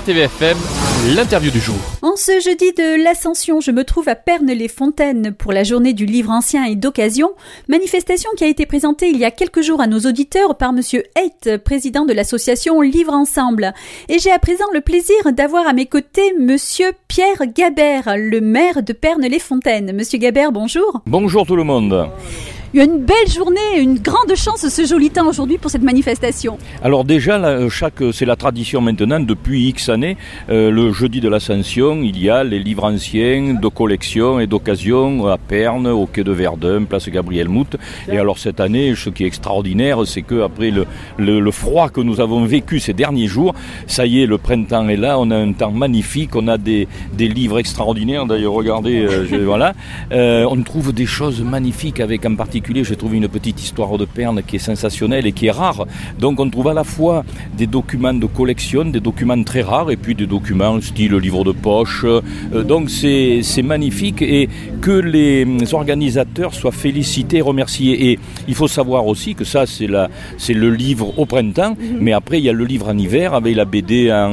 RTVFM, l'interview du jour. En ce jeudi de l'Ascension, je me trouve à Pernes-les-Fontaines pour la journée du livre ancien et d'occasion. Manifestation qui a été présentée il y a quelques jours à nos auditeurs par Monsieur Haidt, président de l'association Livre Ensemble. Et j'ai à présent le plaisir d'avoir à mes côtés Monsieur Pierre Gabert, le maire de Pernes-les-Fontaines. Monsieur Gabert, bonjour. Bonjour tout le monde. Il y a une belle journée, une grande chance ce joli temps aujourd'hui pour cette manifestation. Alors déjà, c'est la tradition maintenant depuis X années. Le jeudi de l'Ascension, il y a les livres anciens de collection et d'occasion à Pernes, au quai de Verdun, place Gabriel Mout. Et alors cette année, ce qui est extraordinaire, c'est qu'après le froid que nous avons vécu ces derniers jours, ça y est, le printemps est là, on a un temps magnifique, on a des livres extraordinaires. D'ailleurs, regardez, voilà. On trouve des choses magnifiques avec en particulier, j'ai trouvé une petite histoire de Pernes qui est sensationnelle et qui est rare. Donc on trouve à la fois des documents de collection, des documents très rares et puis des documents style livre de poche. Donc c'est magnifique et que les organisateurs soient félicités et remerciés. Et il faut savoir aussi que ça c'est le livre au printemps, mais après il y a le livre en hiver avec la BD en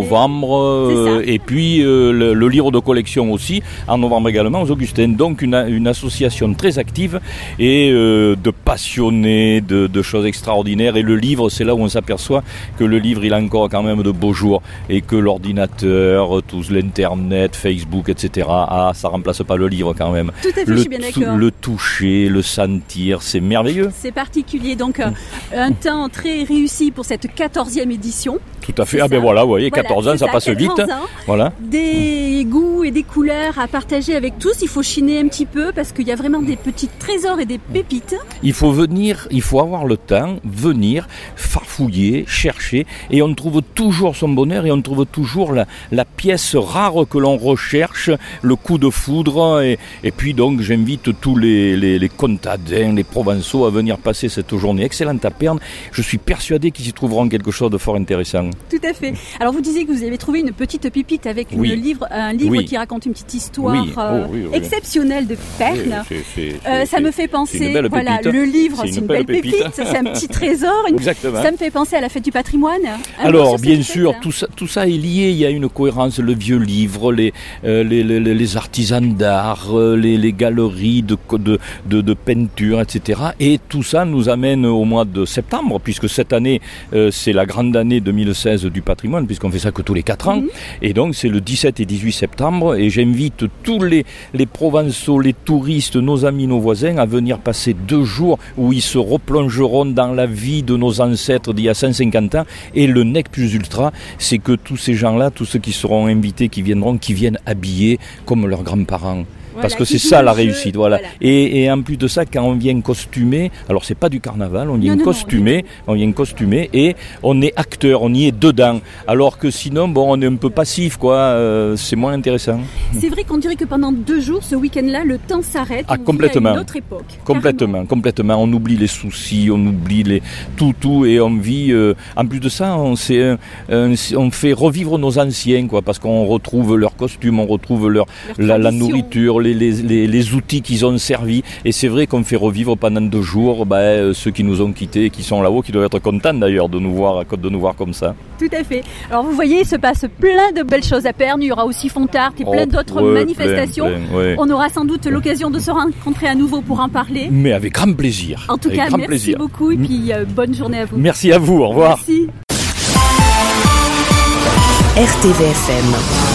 novembre et puis le livre de collection aussi en novembre également aux Augustins. Donc une association très active et de passionnés, de choses extraordinaires. Et le livre, c'est là où on s'aperçoit que le livre, il a encore quand même de beaux jours et que l'ordinateur, tout l'internet, Facebook, etc., ça remplace pas le livre quand même. Tout à fait, je suis bien d'accord. Le toucher, le sentir, c'est merveilleux. C'est particulier, donc un temps très réussi pour cette 14e édition. Tout à fait, ben voilà, vous voyez, 14 ans, ça passe vite. Voilà. Des goûts et des couleurs à partager avec tous, il faut chiner un petit peu parce qu'il y a vraiment des petits trésors et des pépites. Il faut avoir le temps, venir, farfouiller, chercher, et on trouve toujours son bonheur et on trouve toujours la pièce rare que l'on recherche, le coup de foudre, et puis donc j'invite tous les contadins, les Provençaux à venir passer cette journée excellente à Pernes. Je suis persuadé qu'ils y trouveront quelque chose de fort intéressant. Tout à fait. Alors vous disiez que vous avez trouvé une petite pépite avec un livre qui raconte une petite histoire exceptionnelle de Pernes. Ça me fait penser, le livre, c'est une belle pépite, c'est un petit trésor. Exactement. Ça me fait penser à la fête du patrimoine. Alors bien sûr, tout ça est lié, il y a une cohérence, le vieux livre, les artisans d'art, les galeries de peinture, etc. Et tout ça nous amène au mois de septembre, puisque cette année, c'est la grande année 2016 du patrimoine, puisqu'on fait ça que tous les 4 ans. Et donc c'est le 17 et 18 septembre, et j'invite tous les Provençaux, les touristes, nos amis, nos voisins, à venir passer 2 jours où ils se replongeront dans la vie de nos ancêtres d'il y a 150 ans. Et le nec plus ultra, c'est que tous ces gens-là, tous ceux qui seront invités, qui viennent habillés comme leurs grands-parents. Parce que c'est ça la réussite, voilà. Et en plus de ça, quand on vient costumé, alors c'est pas du carnaval, on vient costumé et on est acteur, on y est dedans. Alors que sinon, on est un peu passif, quoi. C'est moins intéressant. C'est vrai qu'on dirait que pendant 2 jours, ce week-end-là, le temps s'arrête. Complètement. On vit à une autre époque. Complètement. On oublie les soucis, on oublie tout, et on vit. En plus de ça, on fait revivre nos anciens, quoi, parce qu'on retrouve leurs costumes, on retrouve la nourriture. Les outils qu'ils ont servi, et c'est vrai qu'on fait revivre pendant 2 jours ceux qui nous ont quittés, qui sont là-haut, qui doivent être contents d'ailleurs de nous voir comme ça. Tout à fait. Alors vous voyez, il se passe plein de belles choses à Pernes, il y aura aussi Fontart et plein d'autres manifestations. On aura sans doute l'occasion de se rencontrer à nouveau pour en parler. Mais avec grand plaisir. En tout cas, merci beaucoup et puis bonne journée à vous. Merci à vous, au revoir. Merci. RTVFM